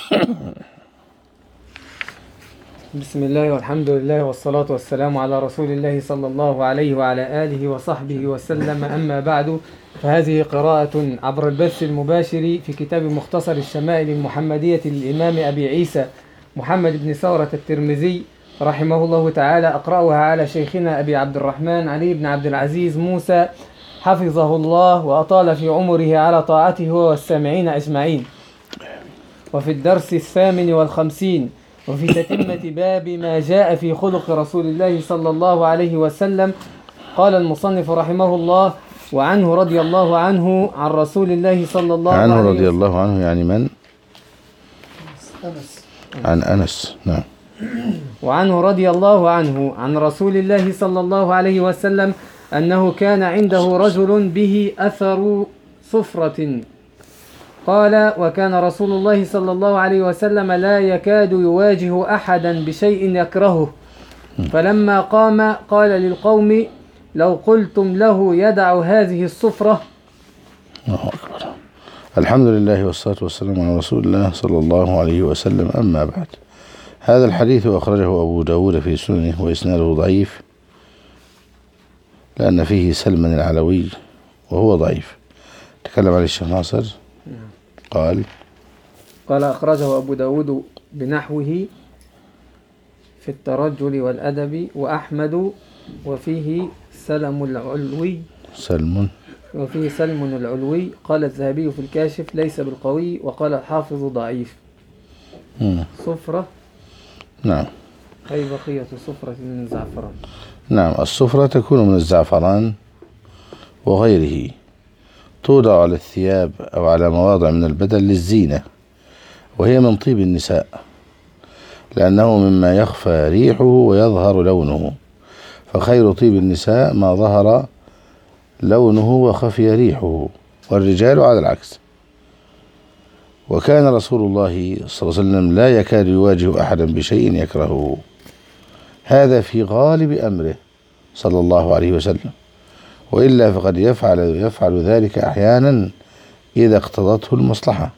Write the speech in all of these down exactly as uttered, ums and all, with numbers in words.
بسم الله والحمد لله والصلاة والسلام على رسول الله صلى الله عليه وعلى آله وصحبه وسلم. أما بعد، فهذه قراءة عبر البث المباشر في كتاب مختصر الشمائل المحمدية للإمام أبي عيسى محمد بن ثورة الترمذي رحمه الله تعالى، أقرأها على شيخنا أبي عبد الرحمن علي بن عبد العزيز موسى حفظه الله وأطال في عمره على طاعته والسامعين أجمعين. وفي الدرس الثامن والخمسين وفي تتمة باب ما جاء في خلق رسول الله صلى الله عليه وسلم، قال المصنف رحمه الله: وعنه رضي الله عنه عن رسول الله صلى الله عليه وسلم. عنه رضي الله عنه يعني من؟ أنس. عن أنس. نعم. وعنه رضي الله عنه عن رسول الله صلى الله عليه وسلم أنه كان عنده رجل به أثر صفرة، قال: وكان رسول الله صلى الله عليه وسلم لا يكاد يواجه أحدا بشيء يكرهه، فلما قام قال للقوم: لو قلتم له يدع هذه الصفرة. الله أكبر. الحمد لله والصلاة والسلام على رسول الله صلى الله عليه وسلم. أما بعد، هذا الحديث أخرجه أبو داود في سننه وإسناده ضعيف، لأن فيه سلمان العلوي وهو ضعيف. تكلم عليه الشيخ ناصر قال قال أخرجه أبو داود بنحوه في الترجل والأدب، وأحمد وفيه سلم العلوي سلم وفيه سلم العلوي. قال الذهبي في الكاشف: ليس بالقوي. وقال الحافظ: ضعيف. مم. صفرة، نعم، أي بقية صفرة من الزعفران. نعم. الصفرة تكون من الزعفران وغيره، توضع على الثياب أو على مواضع من البدن للزينة، وهي من طيب النساء، لأنه مما يخفى ريحه ويظهر لونه، فخير طيب النساء ما ظهر لونه وخفي ريحه، والرجال على العكس. وكان رسول الله صلى الله عليه وسلم لا يكاد يواجه أحدا بشيء يكرهه، هذا في غالب أمره صلى الله عليه وسلم، وإلا فقد يفعل يفعل ذلك أحيانا إذا اقتضته المصلحة.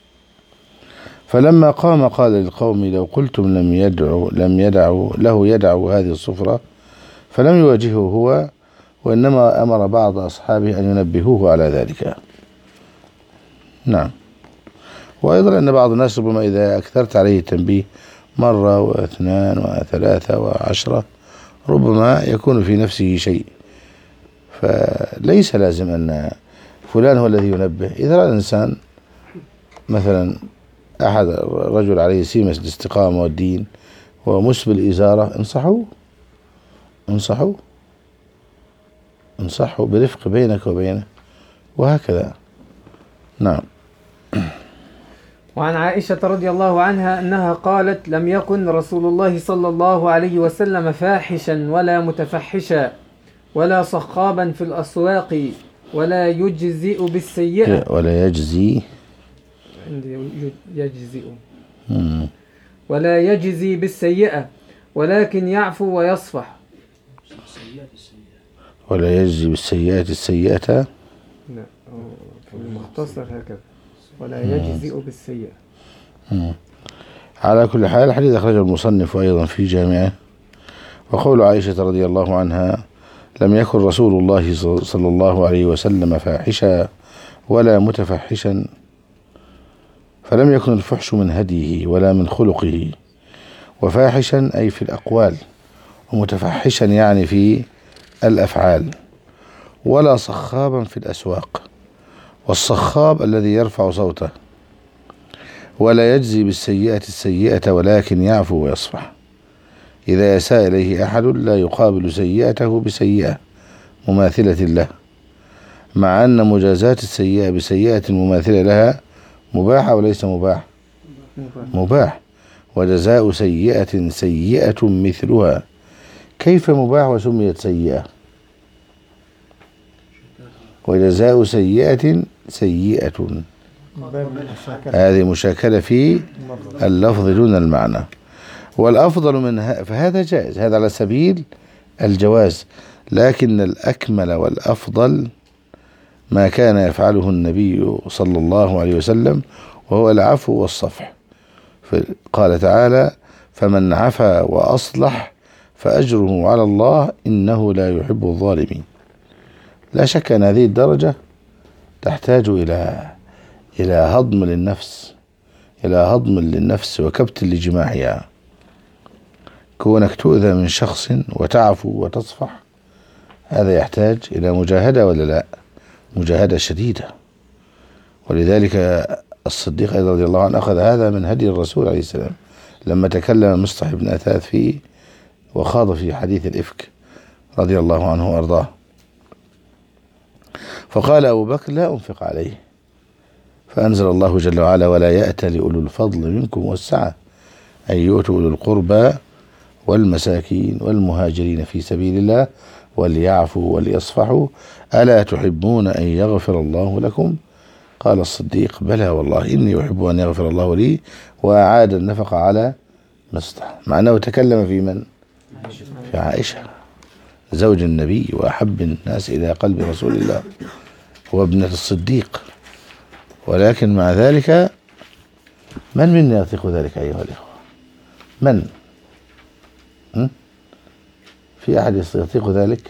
فلما قام قال للقوم: لو قلتم لم يدعوا لم يدعوا له يدعوا هذه الصفرة، فلم يواجهه هو، وإنما أمر بعض أصحابه أن ينبهوه على ذلك. نعم. وأيضا أن بعض الناس ربما إذا أكثرت عليه التنبيه مرة واثنان وثلاثة وعشرة ربما يكون في نفسه شيء، فليس لازم أن فلان هو الذي ينبه. إذا رأى الإنسان مثلا أحد رجل عليه سيمة الاستقامة والدين ومسبل الإزارة، انصحوه انصحوه انصحوا برفق بينك وبينه، وهكذا. نعم. وعن عائشة رضي الله عنها أنها قالت: لم يكن رسول الله صلى الله عليه وسلم فاحشا ولا متفحشا ولا صخابا في الأسواق ولا يجزئ بالسيئة ولا يجزي عندي يجزئ ولا يجزي بالسيئة، ولكن يعفو ويصفح. ولا يجزي بالسيئات السيئة. لا، في المختصر هكذا: ولا يجزئ بالسيئة. مم. على كل حال، الحديث أخرجه المصنف أيضا في جامعه. وقول عائشة رضي الله عنها: لم يكن رسول الله صلى الله عليه وسلم فاحشا ولا متفحشا، فلم يكن الفحش من هديه ولا من خلقه، وفاحشا أي في الأقوال، ومتفحشا يعني في الأفعال، ولا صخابا في الأسواق، والصخاب الذي يرفع صوته. ولا يجزي بالسيئة السيئة، ولكن يعفو ويصفح. إذا أساء إليه أحد لا يقابل سيئته بسيئة مماثلة له، مع أن مجازاة السيئة بسيئة مماثلة لها مباح وليس مباح؟ مباح. وجزاء سيئة سيئة مثلها. كيف مباح وسميت سيئة؟ وجزاء سيئة سيئة، هذه مشاكلة في اللفظ دون المعنى. والأفضل منها، فهذا جائز، هذا على سبيل الجواز، لكن الأكمل والأفضل ما كان يفعله النبي صلى الله عليه وسلم، وهو العفو والصفح. قال تعالى: فمن عفا وأصلح فأجره على الله إنه لا يحب الظالمين. لا شك أن هذه الدرجة تحتاج إلى إلى هضم للنفس إلى هضم للنفس وكبت لجماعها. كونك تؤذى من شخص وتعفو وتصفح، هذا يحتاج إلى مجاهدة ولا لا؟ مجاهدة شديدة. ولذلك الصديق أيضا رضي الله عنه أخذ هذا من هدي الرسول عليه السلام لما تكلم مصطح بن أثاث فيه وخاض في حديث الإفك رضي الله عنه وأرضاه، فقال أبو بكر: لا أنفق عليه، فأنزل الله جل وعلا: ولا يأتل لأولو الفضل منكم والسعة أن يؤتوا أولو القربى والمساكين والمهاجرين في سبيل الله وليعفوا وليصفحوا ألا تحبون أن يغفر الله لكم؟ قال الصديق: بلى والله إني أحب أن يغفر الله لي، وأعاد النفقة على مصطح، مع أنه تكلم في من؟ في عائشة زوج النبي وأحب الناس إلى قلب رسول الله وابنة الصديق. ولكن مع ذلك من منا يطيق ذلك أيها الإخوة؟ من؟ م? في أحد يطيق ذلك؟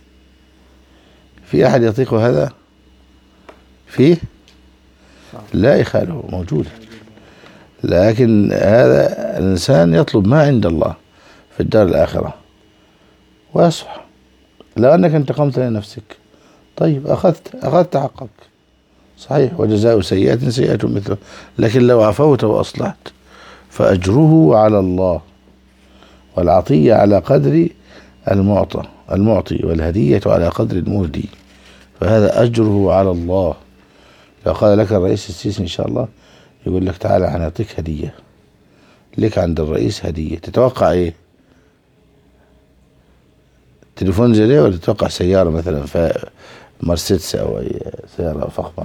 في أحد يطيق هذا؟ فيه؟ لا إخاله موجودة. لكن هذا الإنسان يطلب ما عند الله في الدار الآخرة ويصفح. لو أنك انتقمت لنفسك، طيب أخذت أخذت حقك صحيح، وجزاء سيئة سيئة مثله، لكن لو عفوت وأصلحت فأجره على الله، والعطية على قدر المعطى المعطي والهدية على قدر المهدي، فهذا أجره على الله. لو قال لك الرئيس السيسي إن شاء الله يقول لك: تعالى هنعطيك هدية، لك عند الرئيس هدية، تتوقع إيه؟ تليفون زي ده، ولا تتوقع سيارة مثلا مرسيدس أو أي سيارة فخمة؟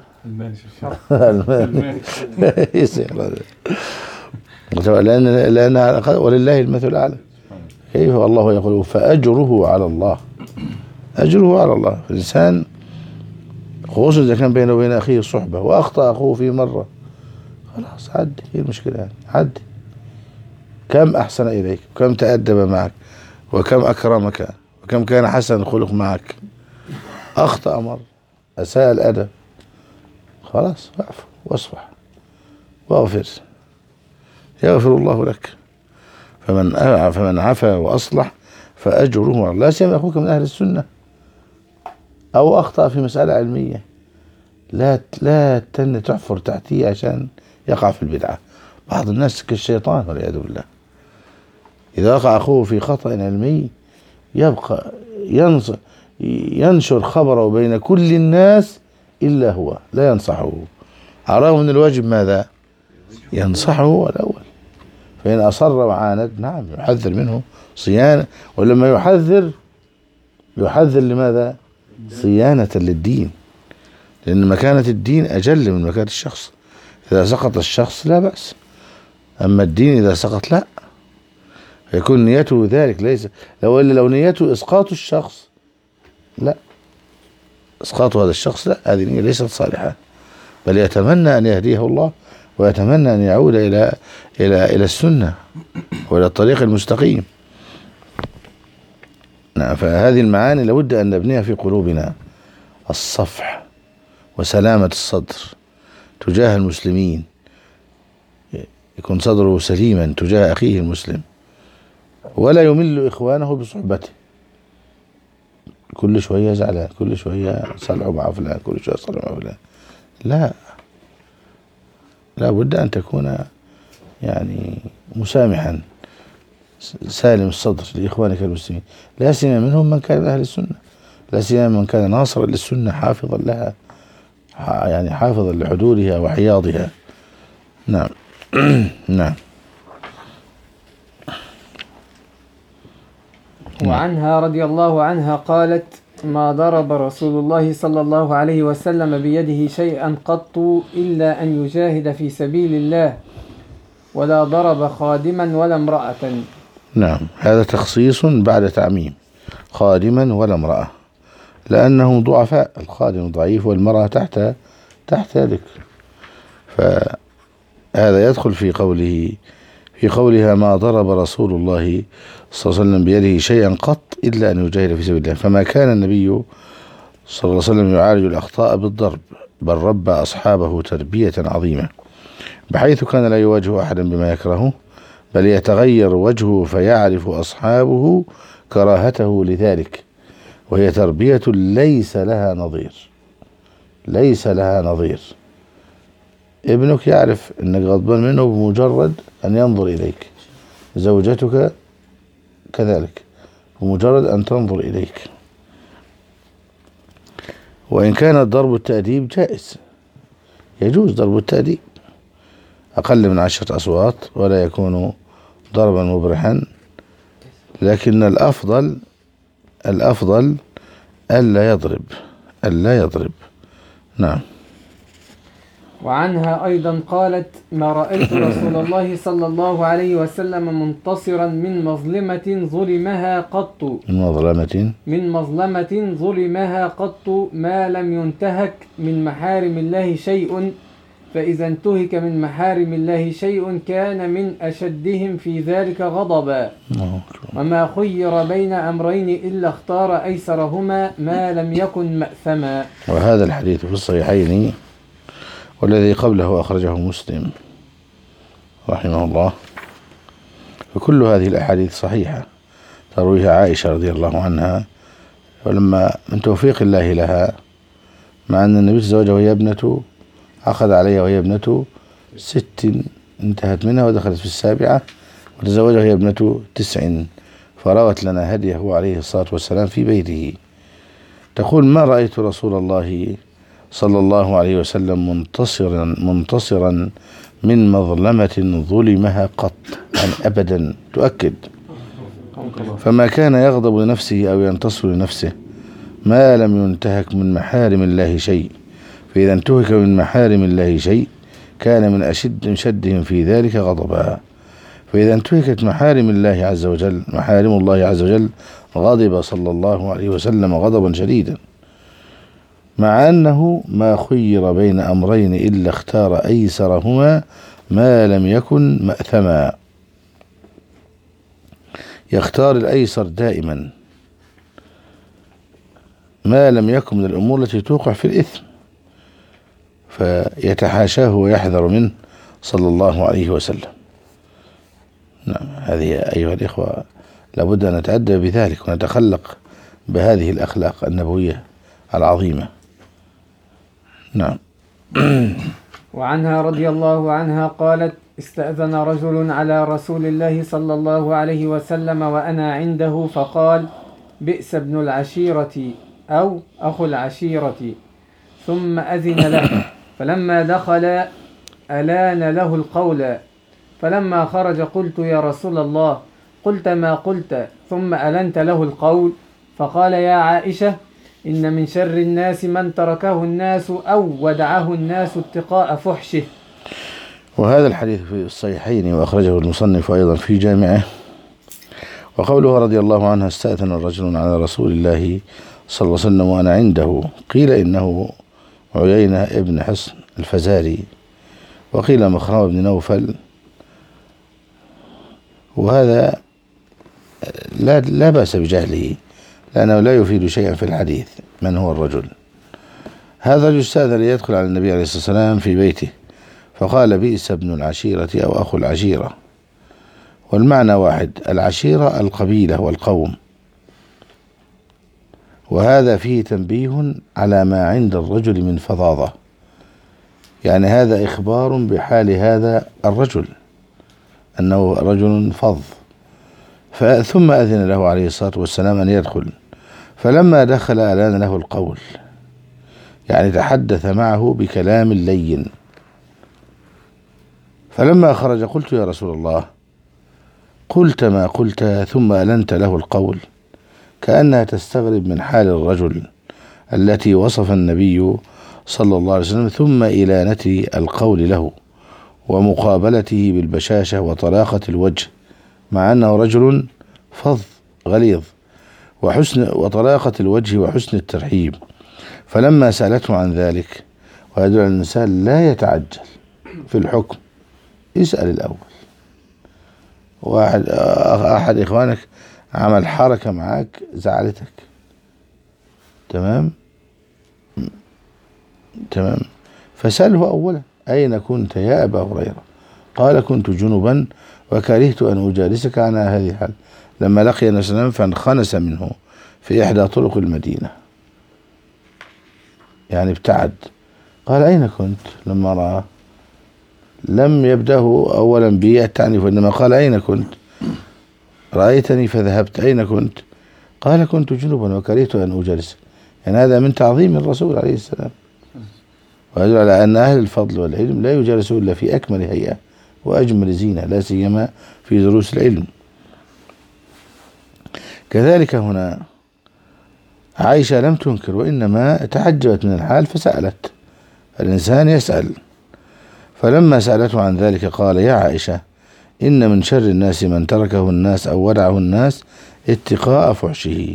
لأن لأن ولله المثل الأعلى. كيف الله يقول: فأجره على الله، أجره على الله. الإنسان خصوصا إذا كان بينه وبين أخيه صحبة وأخطأ أخوه في مرة، خلاص عدي، إيه المشكلة يعني؟ عدي. كم أحسن إليك، وكم تأدب معك، وكم أكرمك، وكم كان حسن الخلق معك. أخطأ مرة، أساء الأدب، خلاص اعفو واصفح واغفر، يغفر الله لك. فمن فمن عفا وأصلح فأجره على الله. لا سيما أخوك من أهل السنة أو أخطأ في مسألة علمية، لا لا تن تحفر تحتيه عشان يقع في البدعة. بعض الناس كالشيطان والعياذ بالله، إذا وقع أخوه في خطأ علمي يبقى ينصر ينشر خبره بين كل الناس إلا هو، لا ينصحه، على من الواجب ماذا؟ ينصحه الأول. فإن أصر وعاند، نعم يحذر منه صيانة، ولما يحذر يحذر لماذا؟ صيانة للدين، لأن مكانة الدين أجل من مكانة الشخص. إذا سقط الشخص لا بأس، أما الدين إذا سقط لا، يكون نيته ذلك. ليس لو إلا لو نيته إسقاط الشخص، لا، إسقاط هذا الشخص لا، هذه نية ليست صالحة، بل يتمنى أن يهديه الله، ويتمنى أن يعود إلى إلى إلى السنة وإلى الطريق المستقيم. نعم. فهذه المعاني لابد أن نبنيها في قلوبنا: الصفح وسلامة الصدر تجاه المسلمين، يكون صدره سليما تجاه أخيه المسلم، ولا يمل إخوانه بصحبته، كل شوية زعلان، كل شوية صلعوا مع فلان، كل شوية صلعوا مع فلان. لا، لا بد أن تكون يعني مسامحا سالم الصدر لإخوانك المسلمين، لا سيما منهم من كان من أهل السنة، لا سيما من كان ناصرا للسنة حافظا لها، يعني حافظا لحدودها وحياضها. نعم. نعم. وعنها رضي الله عنها قالت: ما ضرب رسول الله صلى الله عليه وسلم بيده شيئا قط إلا أن يجاهد في سبيل الله، ولا ضرب خادما ولا امرأة. نعم، هذا تخصيص بعد تعميم، خادما ولا امرأة، لأنهم ضعفاء، الخادم ضعيف والمرأة تحت تحت ذلك. فهذه هذا يدخل في قوله في قولها ما ضرب رسول الله صلى الله عليه وسلم بيده شيئا قط إلا أن يجاهد في سبيل الله. فما كان النبي صلى الله عليه وسلم يعالج الأخطاء بالضرب، بل ربى أصحابه تربية عظيمة، بحيث كان لا يواجه أحدا بما يكرهه، بل يتغير وجهه فيعرف أصحابه كراهته لذلك، وهي تربية ليس لها نظير، ليس لها نظير. ابنك يعرف أنك غضبان منه بمجرد أن ينظر إليك، زوجتك كذلك بمجرد أن تنظر إليك. وإن كان ضرب التأديب جائز، يجوز ضرب التأديب أقل من عشرة أصوات ولا يكون ضربا مبرحا، لكن الأفضل الأفضل ألا يضرب ألا يضرب نعم. وعنها أيضا قالت ما رأيت رسول الله صلى الله عليه وسلم منتصرا من مظلمة ظلمها قط من مظلمة من مظلمة ظلمها قط ما لم ينتهك من محارم الله شيء، فإذا انتهك من محارم الله شيء كان من أشدهم في ذلك غضبا، وما خير بين أمرين إلا اختار أيسرهما ما لم يكن مأثما. وهذا الحديث في الصحيحين، والذي قبله أخرجه مسلم رحمه الله. فكل هذه الأحاديث صحيحة ترويها عائشة رضي الله عنها، ولما من توفيق الله لها، مع أن النبي تزوجها وهي ابنته، عقد عليها وهي ابنته ست، انتهت منها ودخلت في السابعة، وتزوجها وهي ابنته تسع، فروت لنا هديه عليه الصلاة والسلام في بيته. تقول ما رأيت رسول الله صلى الله عليه وسلم منتصرا منتصرا من مظلمة ظلمها قط، يعني أبدا، تؤكد. فما كان يغضب لنفسه أو ينتصر لنفسه ما لم ينتهك من محارم الله شيء، فإذا انتهك من محارم الله شيء كان من أشد شدهم في ذلك غضبا. فإذا انتهكت محارم الله عز وجل محارم الله عز وجل غضب صلى الله عليه وسلم غضبا شديدا، مع أنه ما خير بين أمرين إلا اختار أيسرهما ما لم يكن مأثما. يختار الأيسر دائما ما لم يكن من الأمور التي توقع في الإثم، فيتحاشاه ويحذر منه صلى الله عليه وسلم. نعم، هذه أيها الإخوة لابد أن نتأدب بذلك ونتخلق بهذه الأخلاق النبوية العظيمة. نعم. وعنها رضي الله عنها قالت استأذن رجل على رسول الله صلى الله عليه وسلم وأنا عنده فقال بئس ابن العشيرة أو أخو العشيرة، ثم أذن له، فلما دخل ألان له القول، فلما خرج قلت يا رسول الله قلت ما قلت ثم ألنت له القول؟ فقال يا عائشة إن من شر الناس من تركه الناس أو ودعه الناس اتقاء فحشه. وهذا الحديث في الصحيحين وأخرجه المصنف أيضا في جامعه. وقوله رضي الله عنها استأذن رجل على رسول الله صلى الله عليه وسلم وأنا عنده، قيل إنه عيينة ابن حصن الفزاري، وقيل مخرم بن نوفل، وهذا لا, لا بأس بجهله لأنه لا يفيد شيئا في الحديث من هو الرجل. هذا الرجل استأذن ليدخل على النبي عليه الصلاة والسلام في بيته، فقال بئس ابن العشيرة أو أخو العشيرة، والمعنى واحد، العشيرة القبيلة والقوم. وهذا فيه تنبيه على ما عند الرجل من فظاظة، يعني هذا إخبار بحال هذا الرجل أنه رجل فظ. ثم أذن له عليه الصلاة والسلام أن يدخل، فلما دخل ألان له القول، يعني تحدث معه بكلام لين. فلما خرج قلت يا رسول الله قلت ما قلت ثم ألنت له القول، كأنها تستغرب من حال الرجل التي وصف النبي صلى الله عليه وسلم، ثم إلانة القول له ومقابلته بالبشاشة وطلاقة الوجه، مع أنه رجل فظ غليظ، وحسن وطلاقة الوجه وحسن الترحيب. فلما سألته عن ذلك، ويدل على الإنسان لا يتعجل في الحكم، اسأل الأول. واحد أحد إخوانك عمل حركة معاك زعلتك، تمام تمام فسأله أولا: أين كنت يا أبا هريرة؟ قال: كنت جنبا وكرهت أن أجالسك على هذه الحال، لما لقي النبي صلى الله عليه وسلم فانخنس منه في إحدى طرق المدينة، يعني ابتعد. قال: أين كنت؟ لما رأى لم يبدأه أولا بي التعنيف، وإنما قال: أين كنت؟ رأيتني فذهبت، أين كنت؟ قال: كنت جنبا وكرهت أن أجالسك. يعني هذا من تعظيم الرسول عليه السلام، ويدل على أن أهل الفضل والعلم لا يجالسون إلا في أكمل هيئة وأجمل زينة، لا سيما في دروس العلم. كذلك هنا عائشة لم تنكر، وإنما تعجبت من الحال فسألت. الإنسان يسأل. فلما سألته عن ذلك قال: يا عائشة، إن من شر الناس من تركه الناس أو ودعه الناس اتقاء فحشه.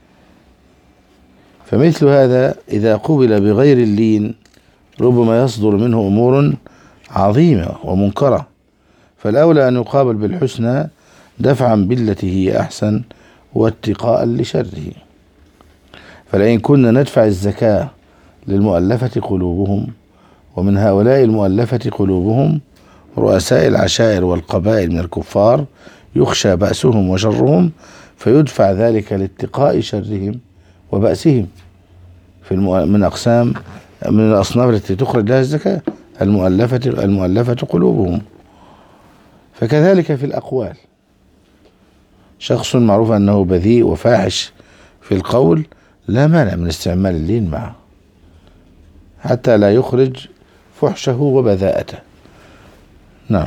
فمثل هذا إذا قبل بغير اللين ربما يصدر منه أمور عظيمة ومنكرة، فالأولى أن يقابل بالحسنى دفعا بالتي هي أحسن واتقاء لشره. فلئن كنا ندفع الزكاة للمؤلفة قلوبهم، ومن هؤلاء المؤلفة قلوبهم رؤساء العشائر والقبائل من الكفار يخشى بأسهم وشرهم، فيدفع ذلك لاتقاء شرهم وبأسهم في من أقسام من الأصناف التي تخرج لها الزكاة المؤلفة المؤلفة قلوبهم. فكذلك في الأقوال، شخص معروف أنه بذيء وفاحش في القول، لا مانع من استعمال اللين معه حتى لا يخرج فحشه وبذاءته. نعم.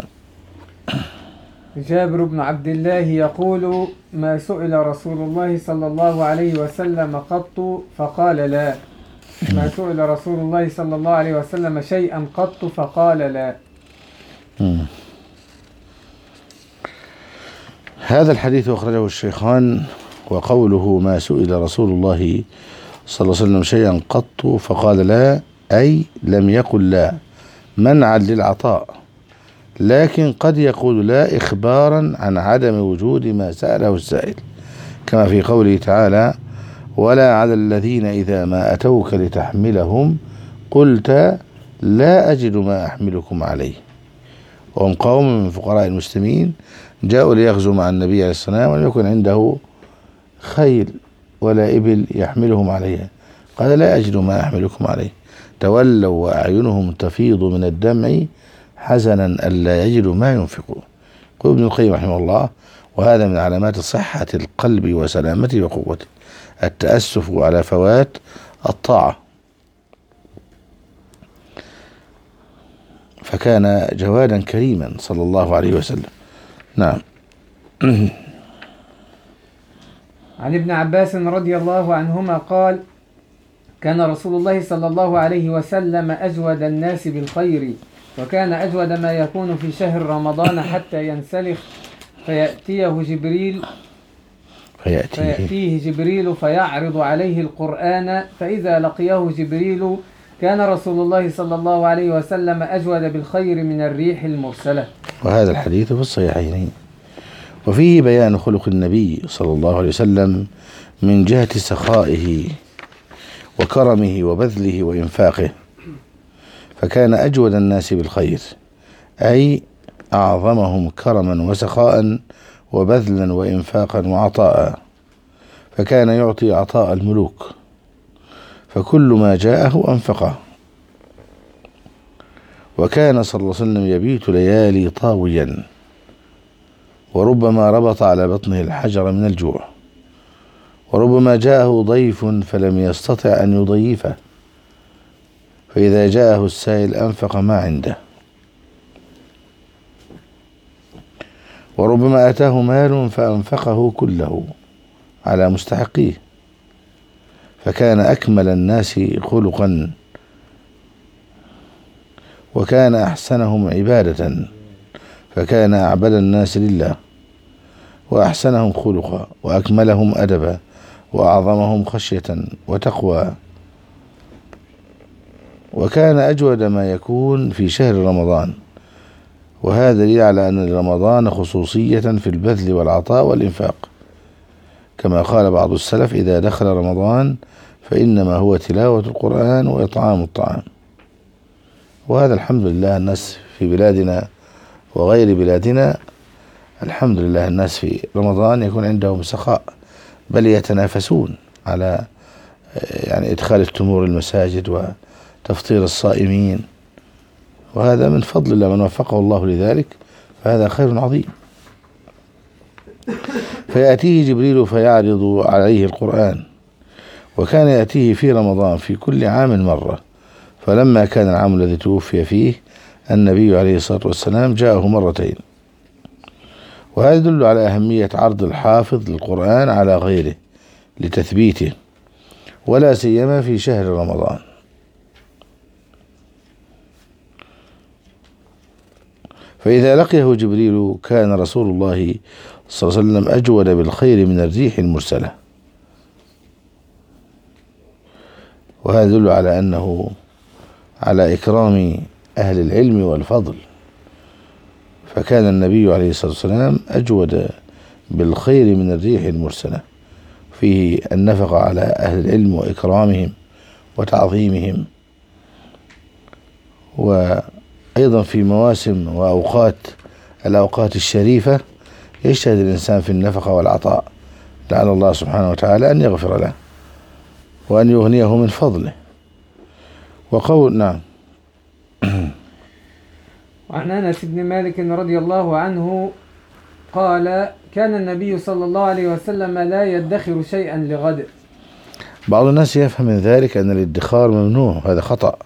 جابر بن عبد الله يقول: ما سئل رسول الله صلى الله عليه وسلم قط فقال لا. ما سئل رسول الله صلى الله عليه وسلم شيئا قط فقال لا. مم. هذا الحديث أخرجه الشيخان. وقوله: ما سئل رسول الله صلى الله عليه وسلم شيئا قط فقال لا، أي لم يقل لا منعا للعطاء، لكن قد يقول لا إخبارا عن عدم وجود ما سأله السائل، كما في قوله تعالى: ولا على الذين إذا ما أتوك لتحملهم قلت لا أجد ما أحملكم عليه، وهم قوم من فقراء المسلمين جاءوا ليغزوا مع النبي عليه الصلاة والسلام ولم يكن عنده خيل ولا إبل يحملهم عليها، قال لا أجد ما أحملكم عليه، تولوا وأعينهم تفيض من الدمع حزنا ألا يجدوا ما ينفقون. قال ابن القيم رحمه الله: وهذا من علامات صحة القلب وسلامته وقوته، التأسف على فوات الطاعة. فكان جوادا كريما صلى الله عليه وسلم. نعم. عن ابن عباس رضي الله عنهما قال: كان رسول الله صلى الله عليه وسلم أجود الناس بالخير، وكان أجود ما يكون في شهر رمضان حتى ينسلخ فيأتيه جبريل فيأتيه, فيأتيه جبريل فيعرض عليه القرآن، فإذا لقيه جبريل كان رسول الله صلى الله عليه وسلم أجود بالخير من الريح المرسلة. وهذا الحديث في الصحيحين، وفيه بيان خلق النبي صلى الله عليه وسلم من جهة سخائه وكرمه وبذله وإنفاقه، فكان أجود الناس بالخير، أي أعظمهم كرما وسخاء وبذلا وإنفاقا وعطاء، فكان يعطي عطاء الملوك، فكل ما جاءه أنفقه. وكان صلى الله عليه وسلم يبيت ليالي طاويا، وربما ربط على بطنه الحجر من الجوع، وربما جاءه ضيف فلم يستطع أن يضيفه، فإذا جاءه السائل أنفق ما عنده، وربما أتاه مال فأنفقه كله على مستحقيه، فكان أكمل الناس خلقا، وكان أحسنهم عبادة، فكان أعبد الناس لله، وأحسنهم خلقا، وأكملهم أدبا، وأعظمهم خشية وتقوى. وكان أجود ما يكون في شهر رمضان، وهذا دليل على أن لرمضان خصوصية في البذل والعطاء والإنفاق، كما قال بعض السلف: إذا دخل رمضان فإنما هو تلاوة القرآن وإطعام الطعام. وهذا الحمد لله الناس في بلادنا وغير بلادنا، الحمد لله الناس في رمضان يكون عندهم سخاء، بل يتنافسون على يعني إدخال التمور المساجد وتفطير الصائمين، وهذا من فضل الله، من وفقه الله لذلك فهذا خير عظيم. فيأتيه جبريل فيعرض عليه القرآن، وكان يأتيه في رمضان في كل عام مرة، فلما كان العام الذي توفي فيه النبي عليه الصلاة والسلام جاءه مرتين. وهذا يدل على أهمية عرض الحافظ للقرآن على غيره لتثبيته، ولا سيما في شهر رمضان. فإذا لقيه جبريل كان رسول الله صلى الله عليه وسلم أجود بالخير من الريح المرسلة، وهذا يدل على أنه على إكرام أهل العلم والفضل، فكان النبي عليه الصلاة والسلام أجود بالخير من الريح المرسلة، فيه النفقة على أهل العلم وإكرامهم وتعظيمهم. وأيضا في مواسم وأوقات الأوقات الشريفة يجتهد الإنسان في النفقة والعطاء، لعل الله سبحانه وتعالى أن يغفر له وأن يغنيه من فضله. وقول نعم. وعن أنس بن مالك رضي الله عنه قال: كان النبي صلى الله عليه وسلم لا يدخر شيئا لغد. بعض الناس يفهم من ذلك أن الادخار ممنوع، هذا خطأ.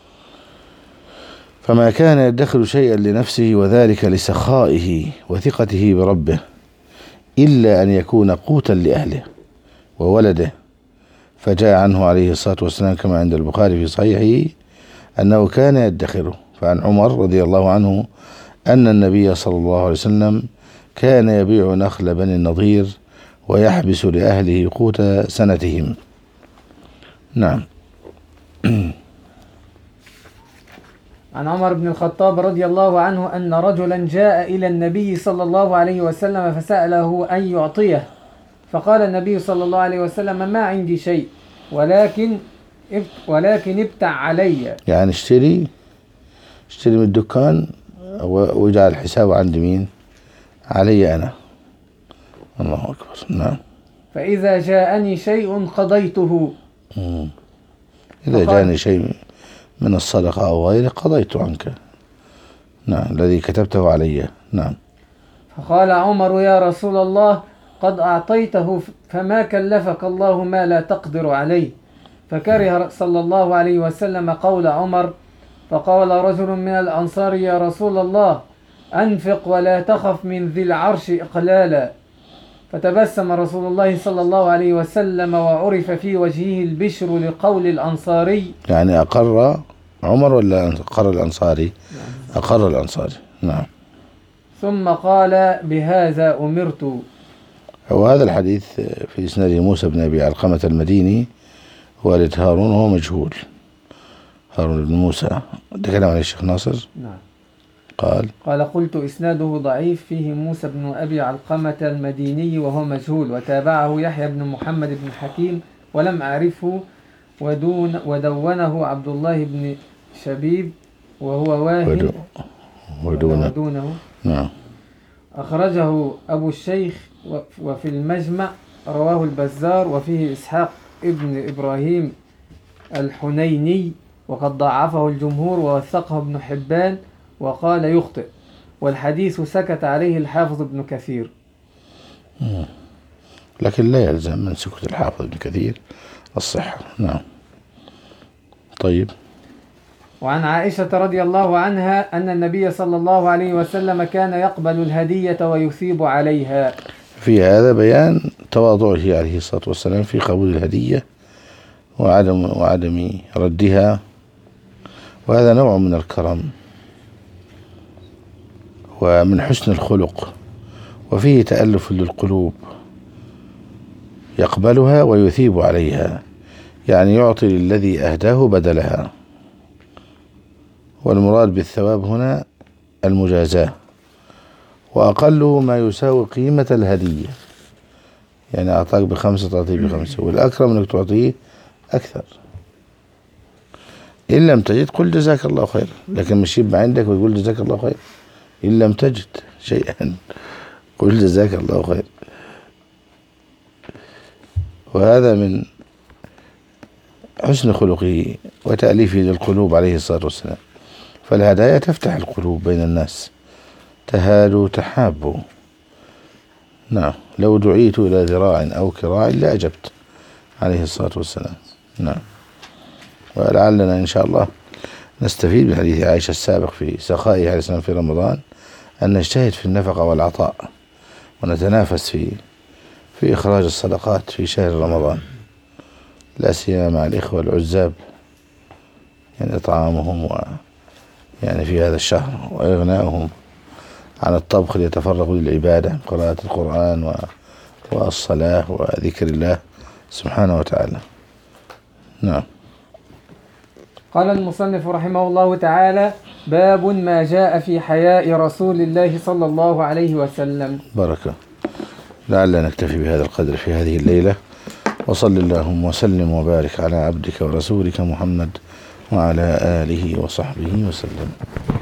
فما كان يدخر شيئا لنفسه وذلك لسخائه وثقته بربه، إلا أن يكون قوتا لأهله وولده. فجاء عنه عليه الصلاة والسلام كما عند البخاري في صحيحه أنه كان يدخره. فعن عمر رضي الله عنه أن النبي صلى الله عليه وسلم كان يبيع نخل بني النضير ويحبس لأهله قوت سنتهم. نعم. عن عمر بن الخطاب رضي الله عنه أن رجلا جاء إلى النبي صلى الله عليه وسلم فسأله أن يعطيه، فقال النبي صلى الله عليه وسلم: ما عندي شيء، ولكن ولكن ابتع علي. يعني اشتري اشتري من الدكان واجعل الحساب عند مين؟ علي أنا. الله أكبر. نعم. فإذا جاءني شيء قضيته. مم. إذا جاءني شيء من الصدقة أو غيره قضيت عنك. نعم، الذي كتبته علي. نعم. فقال عمر: يا رسول الله، قد أعطيته فما كلفك الله ما لا تقدر عليه. فكره صلى الله عليه وسلم قول عمر، فقال رجل من الأنصار: يا رسول الله، أنفق ولا تخف من ذي العرش إقلالا. فتبسم رسول الله صلى الله عليه وسلم وعرف في وجهه البشر لقول الأنصاري. يعني أقر عمر ولا أقر الأنصاري؟ أقر الأنصاري. نعم. ثم قال: بهذا أمرت. وهذا الحديث في إسناد موسى بن أبي علقمة المديني والد هارون وهو مجهول. هارون بن موسى تكلم عن الشيخ ناصر. نعم. قال قال: قلت إسناده ضعيف، فيه موسى بن أبي علقمة المديني وهو مجهول، وتابعه يحيى بن محمد بن حكيم ولم أعرفه، ودون ودونه عبد الله بن شبيب وهو واهن ودونه, ودونه. نعم. أخرجه أبو الشيخ وفي المجمع، رواه البزار، وفيه إسحاق ابن إبراهيم الحنيني، وقد ضعفه الجمهور ووثقه ابن حبان وقال يخطئ، والحديث سكت عليه الحافظ ابن كثير. مم. لكن لا يلزم من سكوت الحافظ ابن كثير الصحة. نعم. طيب. وعن عائشة رضي الله عنها أن النبي صلى الله عليه وسلم كان يقبل الهدية ويثيب عليها. في هذا بيان تواضعه عليه الصلاة والسلام في قبول الهدية وعدم وعدم ردها، وهذا نوع من الكرم ومن حسن الخلق، وفيه تألف للقلوب. يقبلها ويثيب عليها، يعني يعطي للذي أهداه بدلها. والمراد بالثواب هنا المجازاة، وأقله ما يساوي قيمة الهدية، يعني أعطاك بخمسة تعطيه بخمسة، والأكرم أنك تعطيه أكثر. إن لم تجد قل جزاك الله خير، لكن مش يبقى عندك ويقول جزاك الله خير. إن لم تجد شيئا قل جزاك الله خير. وهذا من حسن خلقه وتأليفه للقلوب عليه الصلاة والسلام. فالهدايا تفتح القلوب بين الناس، تهادوا تحابوا. نعم، لو دعيت إلى ذراع أو كراع لأجبت عليه الصلاة والسلام. نعم. ولعلنا إن شاء الله نستفيد من حديث عائشة السابق في سخائه عليه السلام في رمضان، أن نجتهد في النفقة والعطاء، ونتنافس في في إخراج الصدقات في شهر رمضان، لا سيما مع الإخوة العزاب، يعني إطعامهم و يعني في هذا الشهر، وإغناؤهم عن الطبخ ليتفرغوا للعبادة، قراءة القرآن و... والصلاة وذكر الله سبحانه وتعالى. نعم. قال المصنف رحمه الله تعالى: باب ما جاء في حياء رسول الله صلى الله عليه وسلم. بركة. لعلنا نكتفي بهذا القدر في هذه الليلة، وصل اللهم وسلم وبارك على عبدك ورسولك محمد وعلى آله وصحبه وسلم.